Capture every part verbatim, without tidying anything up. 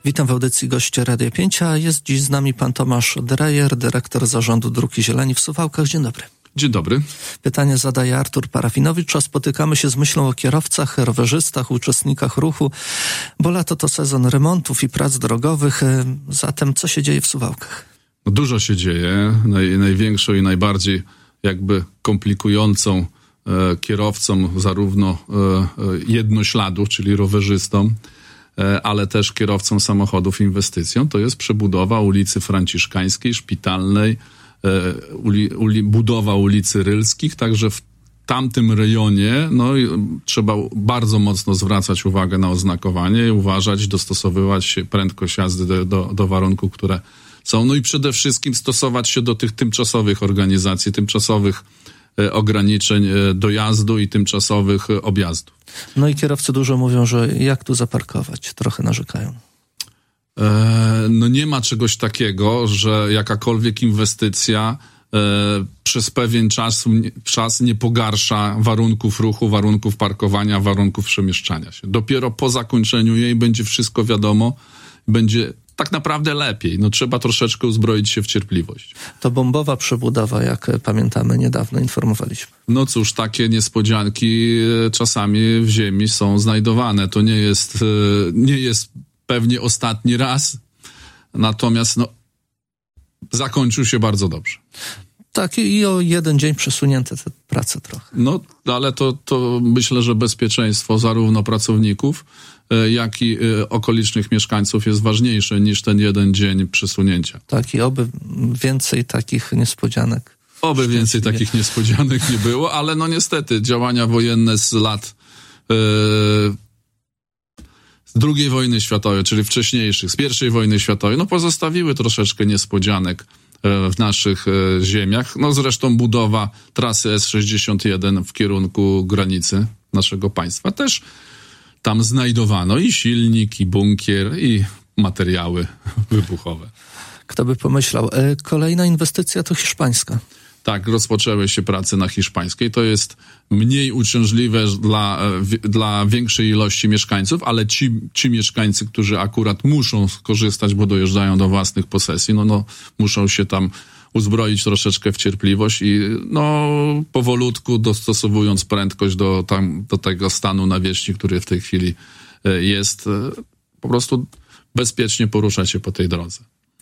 Witam w audycji goście Radia pięć, a jest dziś z nami pan Tomasz Drejer, dyrektor Zarządu Dróg i Zieleni w Suwałkach. Dzień dobry. Dzień dobry. Pytanie zadaje Artur Parafinowicz, a spotykamy się z myślą o kierowcach, rowerzystach, uczestnikach ruchu, bo lato to sezon remontów i prac drogowych. Zatem co się dzieje w Suwałkach? No dużo się dzieje. Naj, największą i najbardziej jakby komplikującą e, kierowcom zarówno e, jednośladów, czyli rowerzystom, e, ale też kierowcom samochodów inwestycją, to jest przebudowa ulicy Franciszkańskiej, Szpitalnej, e, uli, uli, budowa ulicy Rylskich, także w tamtym rejonie no, trzeba bardzo mocno zwracać uwagę na oznakowanie i uważać, dostosowywać się prędkość jazdy do, do, do warunków, które są. No i przede wszystkim stosować się do tych tymczasowych organizacji, tymczasowych e, ograniczeń e, dojazdu i tymczasowych e, objazdów. No i kierowcy dużo mówią, że jak tu zaparkować? Trochę narzekają. E, no nie ma czegoś takiego, że jakakolwiek inwestycja e, przez pewien czas, czas nie pogarsza warunków ruchu, warunków parkowania, warunków przemieszczania się. Dopiero po zakończeniu jej będzie wszystko wiadomo, będzie tak naprawdę lepiej. No trzeba troszeczkę uzbroić się w cierpliwość. To bombowa przebudowa, jak pamiętamy, niedawno informowaliśmy. No cóż, takie niespodzianki czasami w ziemi są znajdowane. To nie jest, nie jest pewnie ostatni raz, natomiast no, zakończył się bardzo dobrze. Tak, i o jeden dzień przesunięte te prace trochę. No, ale to, to myślę, że bezpieczeństwo zarówno pracowników, jak i okolicznych mieszkańców jest ważniejsze niż ten jeden dzień przesunięcia. Tak, i oby więcej takich niespodzianek. Oby więcej takich niespodzianek nie było, ale no niestety działania wojenne z lat yy, z drugiej wojny światowej, czyli wcześniejszych, z pierwszej wojny światowej, no pozostawiły troszeczkę niespodzianek w naszych ziemiach. No zresztą budowa trasy S sześćdziesiąt jeden w kierunku granicy naszego państwa też tam znajdowano i silnik, i bunkier, i materiały wybuchowe. Kto by pomyślał? Kolejna inwestycja to hiszpańska. Tak, rozpoczęły się prace na hiszpańskiej. To jest mniej uciążliwe dla, dla większej ilości mieszkańców, ale ci, ci mieszkańcy, którzy akurat muszą skorzystać, bo dojeżdżają do własnych posesji, no, no muszą się tam uzbroić troszeczkę w cierpliwość i no powolutku dostosowując prędkość do, tam, do tego stanu nawierzchni, który w tej chwili jest, po prostu bezpiecznie poruszać się po tej drodze.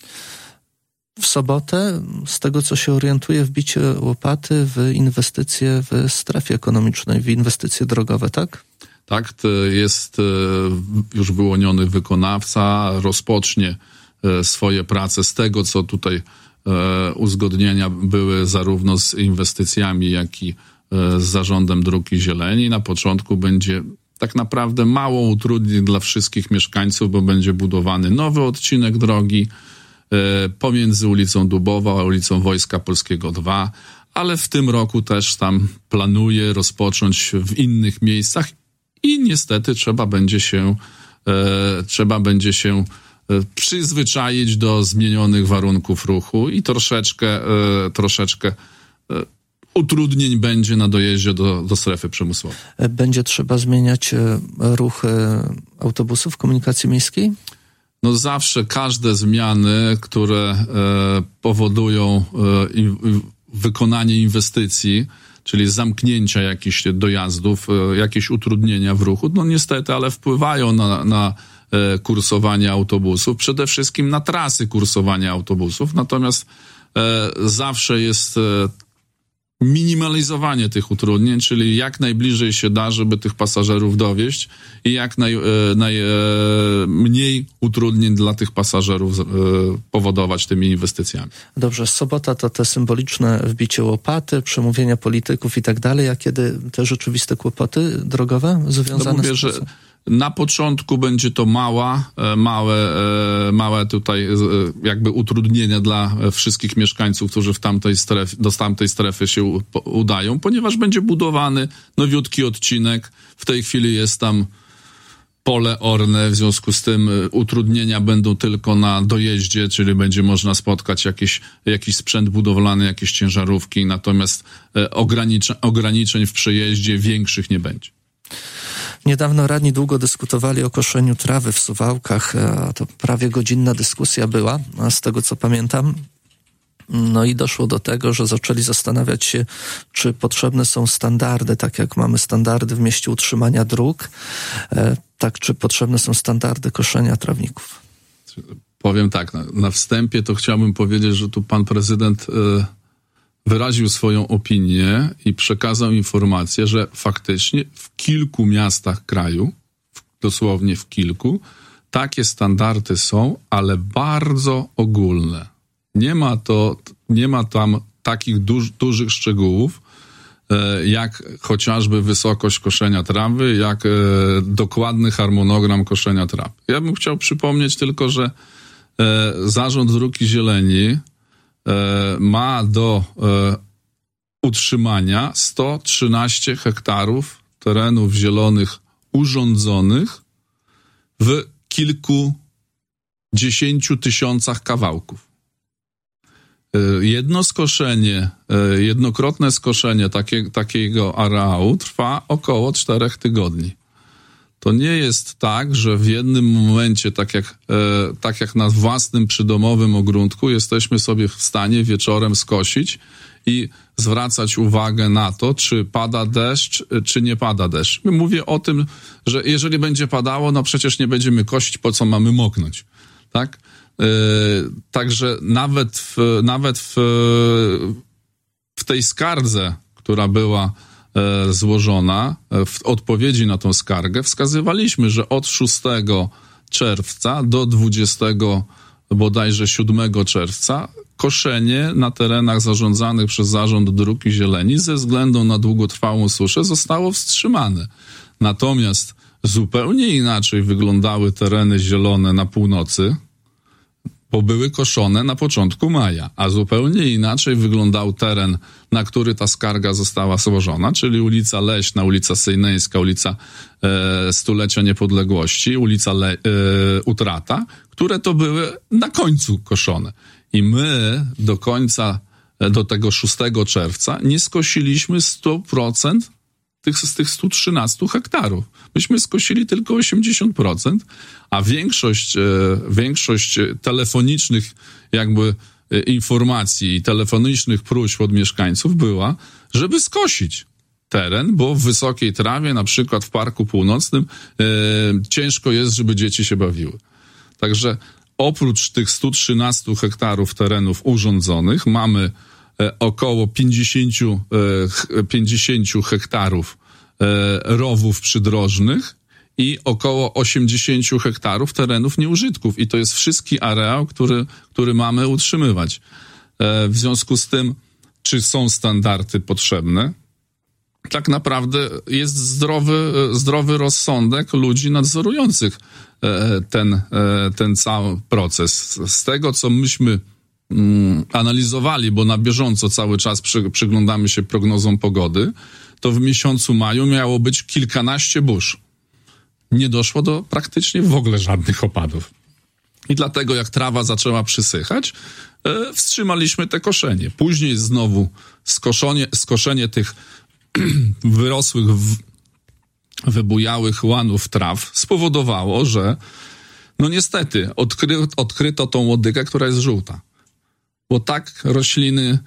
W sobotę, z tego co się orientuję, wbicie łopaty w inwestycje w strefie ekonomicznej, w inwestycje drogowe, tak? Tak, to jest już wyłoniony wykonawca, rozpocznie swoje prace z tego, co tutaj uzgodnienia były zarówno z inwestycjami, jak i z Zarządem Dróg i Zieleni. Na początku będzie tak naprawdę mało utrudnień dla wszystkich mieszkańców, bo będzie budowany nowy odcinek drogi pomiędzy ulicą Dubowa a ulicą Wojska Polskiego dwa, ale w tym roku też tam planuje rozpocząć w innych miejscach i niestety trzeba będzie się e, trzeba będzie się przyzwyczaić do zmienionych warunków ruchu i troszeczkę, e, troszeczkę e, utrudnień będzie na dojeździe do, do strefy przemysłowej. Będzie trzeba zmieniać ruch autobusów komunikacji miejskiej? No zawsze każde zmiany, które e, powodują e, i, wykonanie inwestycji, czyli zamknięcia jakichś dojazdów, e, jakieś utrudnienia w ruchu, no niestety, ale wpływają na, na e, kursowanie autobusów, przede wszystkim na trasy kursowania autobusów, natomiast e, zawsze jest e, minimalizowanie tych utrudnień, czyli jak najbliżej się da, żeby tych pasażerów dowieść i jak naj, e, naj, e, mniej utrudnień dla tych pasażerów e, powodować tymi inwestycjami. Dobrze, sobota to te symboliczne wbicie łopaty, przemówienia polityków i tak dalej, a kiedy te rzeczywiste kłopoty drogowe związane no mówię, z że na początku będzie to mała, małe, małe tutaj jakby utrudnienia dla wszystkich mieszkańców, którzy w tamtej strefie, do tamtej strefy się udają, ponieważ będzie budowany nowiutki odcinek. W tej chwili jest tam pole orne, w związku z tym utrudnienia będą tylko na dojeździe, czyli będzie można spotkać jakiś, jakiś sprzęt budowlany, jakieś ciężarówki, natomiast ograniczeń, ograniczeń w przejeździe większych nie będzie. Niedawno radni długo dyskutowali o koszeniu trawy w Suwałkach. To prawie godzinna dyskusja była, z tego co pamiętam. No i doszło do tego, że zaczęli zastanawiać się, czy potrzebne są standardy, tak jak mamy standardy w mieście utrzymania dróg, tak czy potrzebne są standardy koszenia trawników. Powiem tak, na, na wstępie to chciałbym powiedzieć, że tu pan prezydent y, wyraził swoją opinię i przekazał informację, że faktycznie w kilku miastach kraju, w, dosłownie w kilku, takie standardy są, ale bardzo ogólne. Nie ma to, nie ma tam takich duż, dużych szczegółów, e, jak chociażby wysokość koszenia trawy, jak e, dokładny harmonogram koszenia trawy. Ja bym chciał przypomnieć tylko, że e, Zarząd Dróg i Zieleni e, ma do e, utrzymania sto trzynaście hektarów terenów zielonych urządzonych w kilkudziesięciu tysiącach kawałków. Jedno skoszenie, jednokrotne skoszenie takie, takiego areału trwa około czterech tygodni. To nie jest tak, że w jednym momencie, tak jak, tak jak na własnym przydomowym ogródku, jesteśmy sobie w stanie wieczorem skosić i zwracać uwagę na to, czy pada deszcz, czy nie pada deszcz. Mówię o tym, że jeżeli będzie padało, no przecież nie będziemy kosić, po co mamy moknąć, tak? Yy, także nawet w, nawet w, w tej skardze, która była e, złożona, w odpowiedzi na tą skargę wskazywaliśmy, że od szóstego czerwca do dwudziestego bodajże siódmego czerwca koszenie na terenach zarządzanych przez Zarząd Dróg i Zieleni ze względu na długotrwałą suszę zostało wstrzymane. Natomiast zupełnie inaczej wyglądały tereny zielone na północy, bo były koszone na początku maja, a zupełnie inaczej wyglądał teren, na który ta skarga została złożona, czyli ulica Leśna, ulica Sejneńska, ulica e, Stulecia Niepodległości, ulica Le, e, Utrata, które to były na końcu koszone. I my do końca, do tego szóstego czerwca nie skosiliśmy sto procent tych, z tych stu trzynastu hektarów. Myśmy skosili tylko osiemdziesiąt procent, a większość, e, większość telefonicznych jakby e, informacji i telefonicznych próśb od mieszkańców była, żeby skosić teren, bo w wysokiej trawie, na przykład w Parku Północnym, e, ciężko jest, żeby dzieci się bawiły. Także oprócz tych stu trzynastu hektarów terenów urządzonych mamy e, około pięćdziesięciu, e, pięćdziesięciu hektarów e, rowów przydrożnych i około osiemdziesięciu hektarów terenów nieużytków. I to jest wszystki areał, który, który mamy utrzymywać. E, w związku z tym, czy są standardy potrzebne? Tak naprawdę jest zdrowy, zdrowy rozsądek ludzi nadzorujących ten, ten cały proces. Z tego, co myśmy mm, analizowali, bo na bieżąco cały czas przy, przyglądamy się prognozom pogody, to w miesiącu maju miało być kilkanaście burz. Nie doszło do praktycznie w ogóle żadnych opadów. I dlatego jak trawa zaczęła przysychać, e, wstrzymaliśmy te koszenie. Później znowu skoszenie, skoszenie tych wyrosłych, w, wybujałych łanów traw spowodowało, że no niestety odkry, odkryto tą łodygę, która jest żółta. Bo tak rośliny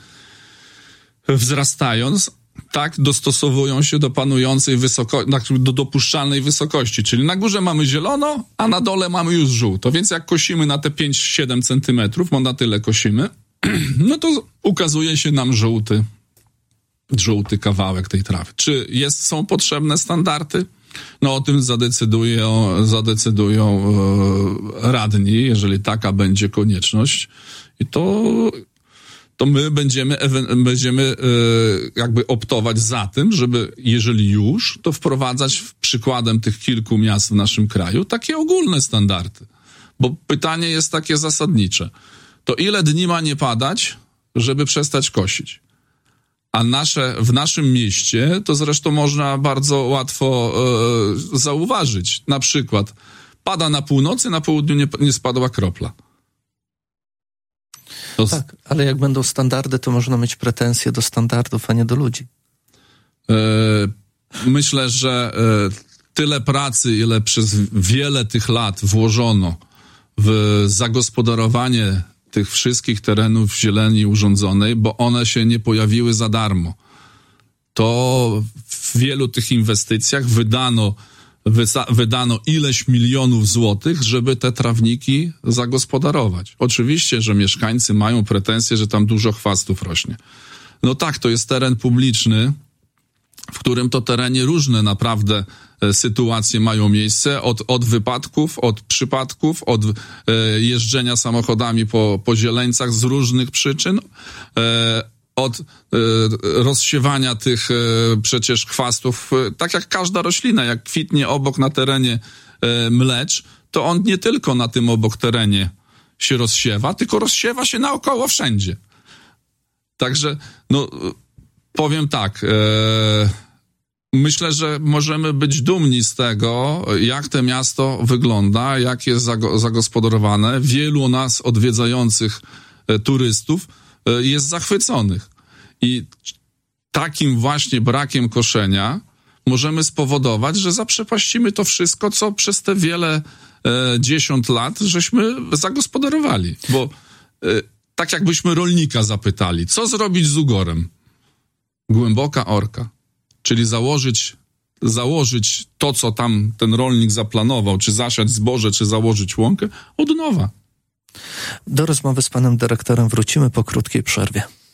wzrastając, tak dostosowują się do panującej wysokości, do dopuszczalnej wysokości. Czyli na górze mamy zielono, a na dole mamy już żółto. Więc jak kosimy na te pięć siedem centymetrów, bo na tyle kosimy, no to ukazuje się nam żółty żółty kawałek tej trawy. Czy jest, są potrzebne standardy? No o tym zadecydują, zadecydują e, radni, jeżeli taka będzie konieczność. I to, to my będziemy, będziemy e, jakby optować za tym, żeby jeżeli już, to wprowadzać przykładem tych kilku miast w naszym kraju takie ogólne standardy. Bo pytanie jest takie zasadnicze. To ile dni ma nie padać, żeby przestać kosić? A nasze, w naszym mieście to zresztą można bardzo łatwo e, zauważyć. Na przykład pada na północy, na południu nie, nie spadła kropla. To tak, ale jak będą standardy, to można mieć pretensje do standardów, a nie do ludzi. E, myślę, że e, tyle pracy, ile przez wiele tych lat włożono w zagospodarowanie tych wszystkich terenów zieleni urządzonej, bo one się nie pojawiły za darmo. To w wielu tych inwestycjach wydano, wysa- wydano ileś milionów złotych, żeby te trawniki zagospodarować. Oczywiście, że mieszkańcy mają pretensje, że tam dużo chwastów rośnie. No tak, to jest teren publiczny, w którym to terenie różne naprawdę e, sytuacje mają miejsce, od, od wypadków, od przypadków, od e, jeżdżenia samochodami po, po zieleńcach z różnych przyczyn, e, od e, rozsiewania tych e, przecież chwastów, e, tak jak każda roślina, jak kwitnie obok na terenie e, mlecz, to on nie tylko na tym obok terenie się rozsiewa, tylko rozsiewa się naokoło wszędzie. Także, no, powiem tak, e, myślę, że możemy być dumni z tego, jak to miasto wygląda, jak jest zago- zagospodarowane. Wielu nas odwiedzających e, turystów e, jest zachwyconych. I takim właśnie brakiem koszenia możemy spowodować, że zaprzepaścimy to wszystko, co przez te wiele e, dziesiąt lat żeśmy zagospodarowali. Bo e, tak jakbyśmy rolnika zapytali, co zrobić z ugorem? Głęboka orka. Czyli założyć, założyć to, co tam ten rolnik zaplanował, czy zasiać zboże, czy założyć łąkę, od nowa. Do rozmowy z panem dyrektorem wrócimy po krótkiej przerwie.